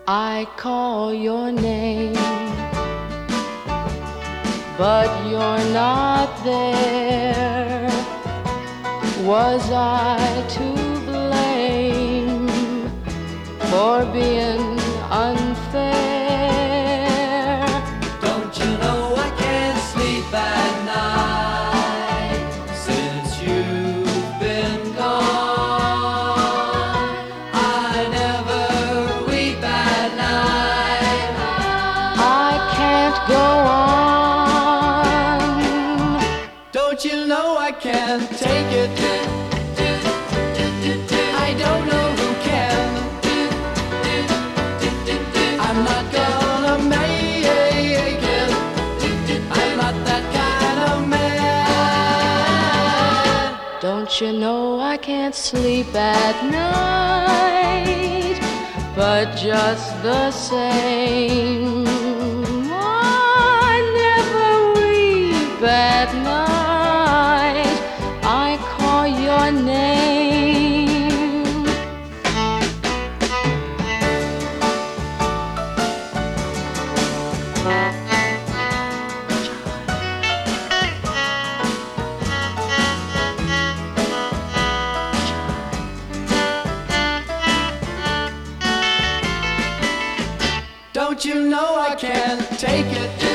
I call your name, but you're not there. Was I to blame for being unfair? Don't you know I can't sleep at night since you've been gone? I never weep at night. I can't go on. Don't you know I can't take it? I don't know who can. I'm not gonna make it. I'm not that kind of man. Don't you know I can't sleep at night, but just the same, I never weep at night. I call your name. Don't you know I can't take it?